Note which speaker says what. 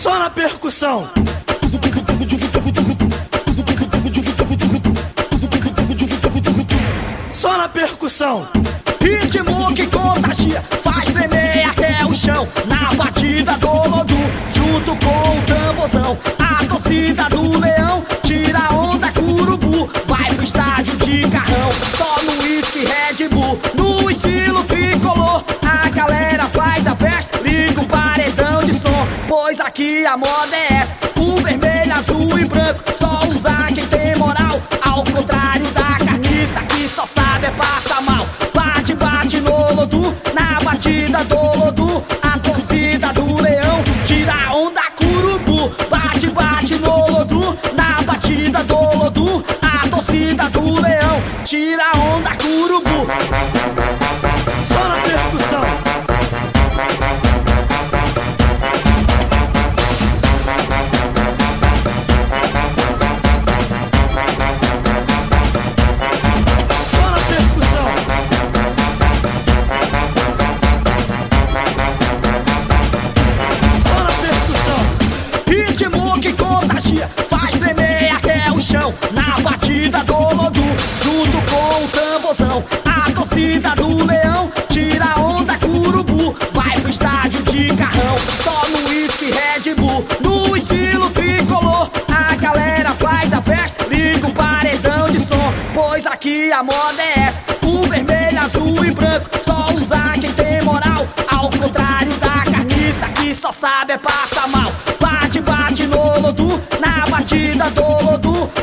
Speaker 1: Só na percussão. Só na percussão.
Speaker 2: Ritmo que contagia, faz tremer até o chão. Na batida do Lodum, junto com o tamborzão. A torcida do Leão tira a onda curubu. Vai pro estádio de carrão, só no uísque Red Bull. No estilo tricolor, a galera faz a festa. Liga o paredão de som, pois aqui a moda é essa. O vermelho, azul e branco, só usar quem tem moral. Ao contrário da carniça, que só sabe é passar mal. Bate, bate no Lodum, na batida do Lodum. A torcida do Leão tira a onda curubu. Bate, bate no Lodum, na batida do Lodum. A torcida do Leão tira a onda curubu.
Speaker 1: Só na percussão.
Speaker 2: Faz tremer até o chão, na batida do Lodum, junto com o tamborzão. A torcida do Leão tira a onda curubu. Vai pro estádio de carrão, só no uísque Red Bull. No estilo tricolor, a galera faz a festa. Liga o paredão de som, pois aqui a moda é essa. O vermelho, azul e branco, só usar quem tem moral. Ao contrário da carniça, que só sabe é passar mal. Bate, bate no Lodum, na batida do Lodum.